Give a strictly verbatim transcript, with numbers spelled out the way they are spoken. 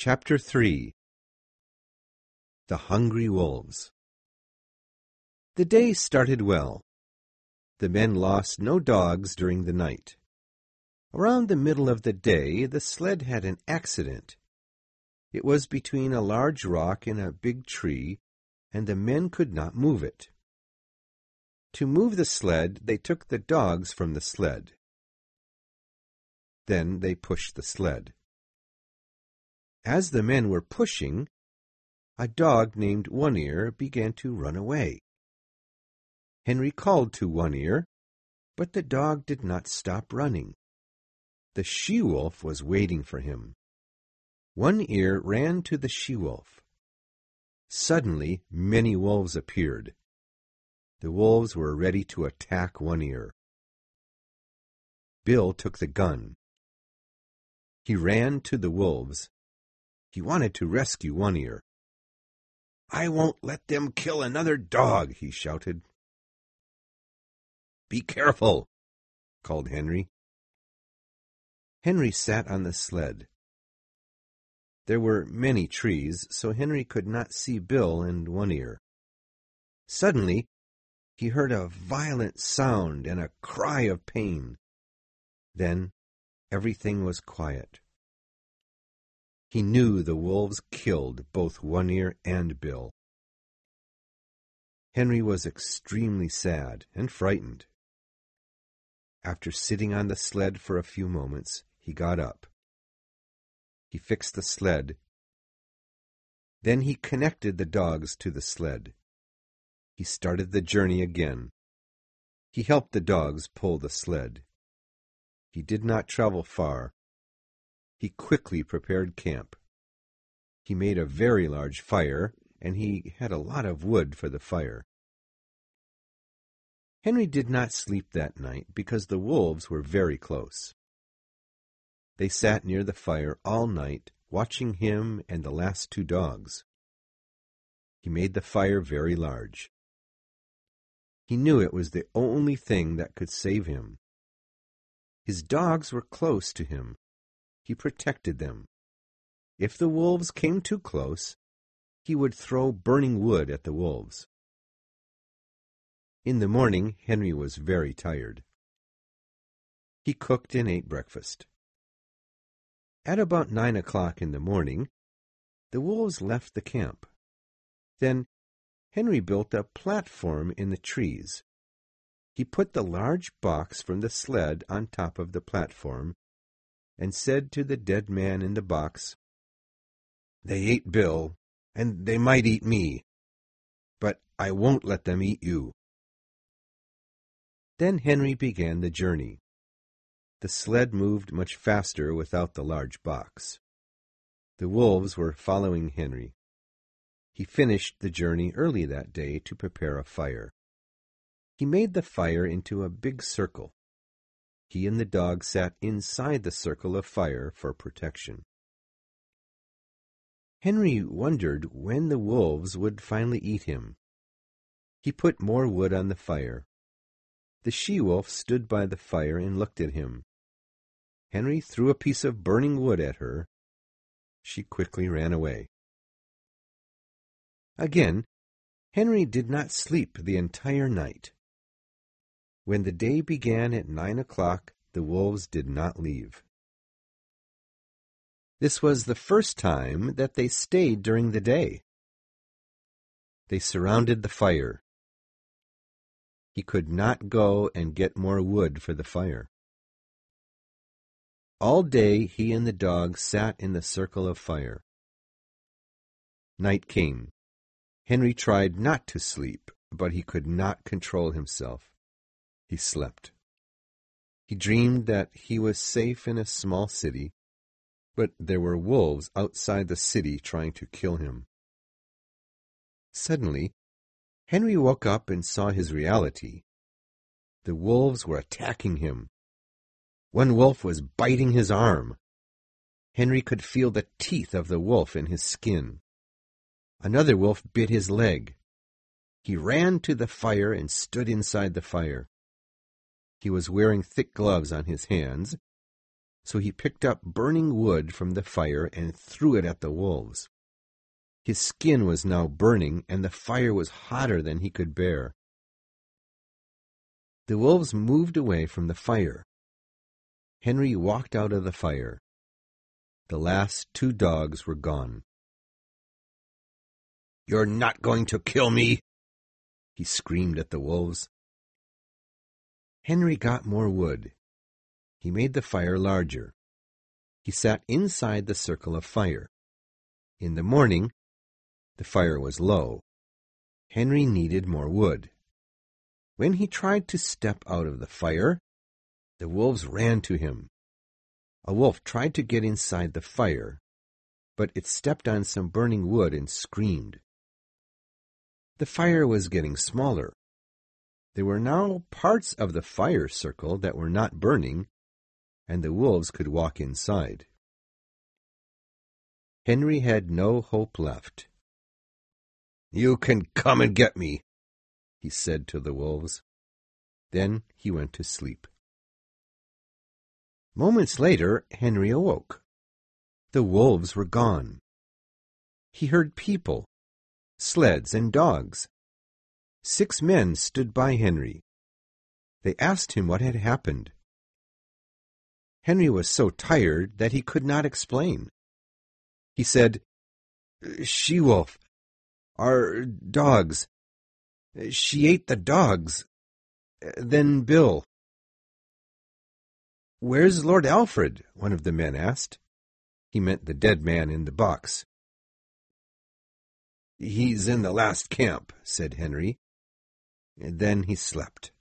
Chapter three. The Hungry Wolves. The day started well. The men lost no dogs during the night. Around the middle of the day, the sled had an accident. It was between a large rock and a big tree, and the men could not move it. To move the sled, they took the dogs from the sled. Then they pushed the sled. As the men were pushing, a dog named One Ear began to run away. Henry called to One Ear, but the dog did not stop running. The she-wolf was waiting for him. One Ear ran to the she-wolf. Suddenly, many wolves appeared. The wolves were ready to attack One Ear. Bill took the gun. He ran to the wolves. He wanted to rescue One Ear. "I won't let them kill another dog," he shouted. "Be careful," called Henry. Henry sat on the sled. There were many trees, so Henry could not see Bill and One Ear. Suddenly, he heard a violent sound and a cry of pain. Then everything was quiet. He knew the wolves killed both One Ear and Bill. Henry was extremely sad and frightened. After sitting on the sled for a few moments, he got up. He fixed the sled. Then he connected the dogs to the sled. He started the journey again. He helped the dogs pull the sled. He did not travel far. He quickly prepared camp. He made a very large fire, and he had a lot of wood for the fire. Henry did not sleep that night because the wolves were very close. They sat near the fire all night, watching him and the last two dogs. He made the fire very large. He knew it was the only thing that could save him. His dogs were close to him. He protected them. If the wolves came too close, he would throw burning wood at the wolves. In the morning, Henry was very tired. He cooked and ate breakfast. At about nine o'clock in the morning, the wolves left the camp. Then Henry built a platform in the trees. He put the large box from the sled on top of the platform and said to the dead man in the box, "They ate Bill, and they might eat me, but I won't let them eat you." Then Henry began the journey. The sled moved much faster without the large box. The wolves were following Henry. He finished the journey early that day to prepare a fire. He made the fire into a big circle. He and the dog sat inside the circle of fire for protection. Henry wondered when the wolves would finally eat him. He put more wood on the fire. The she-wolf stood by the fire and looked at him. Henry threw a piece of burning wood at her. She quickly ran away. Again, Henry did not sleep the entire night. When the day began at nine o'clock, the wolves did not leave. This was the first time that they stayed during the day. They surrounded the fire. He could not go and get more wood for the fire. All day he and the dog sat in the circle of fire. Night came. Henry tried not to sleep, but he could not control himself. He slept. He dreamed that he was safe in a small city, but there were wolves outside the city trying to kill him. Suddenly, Henry woke up and saw his reality. The wolves were attacking him. One wolf was biting his arm. Henry could feel the teeth of the wolf in his skin. Another wolf bit his leg. He ran to the fire and stood inside the fire. He was wearing thick gloves on his hands, So he picked up burning wood from the fire and threw it at the wolves. His skin was now burning, and the fire was hotter than he could bear. The wolves moved away from the fire. Henry walked out of the fire. The last two dogs were gone. "You're not going to kill me!" he screamed at the wolves. Henry got more wood. He made the fire larger. He sat inside the circle of fire. In the morning, the fire was low. Henry needed more wood. When he tried to step out of the fire, the wolves ran to him. A wolf tried to get inside the fire, but it stepped on some burning wood and screamed. The fire was getting smaller. There were now parts of the fire circle that were not burning, and the wolves could walk inside. Henry had no hope left. "You can come and get me," he said to the wolves. Then he went to sleep. Moments later, Henry awoke. The wolves were gone. He heard people, sleds, and dogs. Six men stood by Henry. They asked him what had happened. Henry was so tired that he could not explain. He said, "She-wolf, our dogs. She ate the dogs. Then Bill." "Where's Lord Alfred?" one of the men asked. He meant the dead man in the box. "He's in the last camp," said Henry. And then he slept.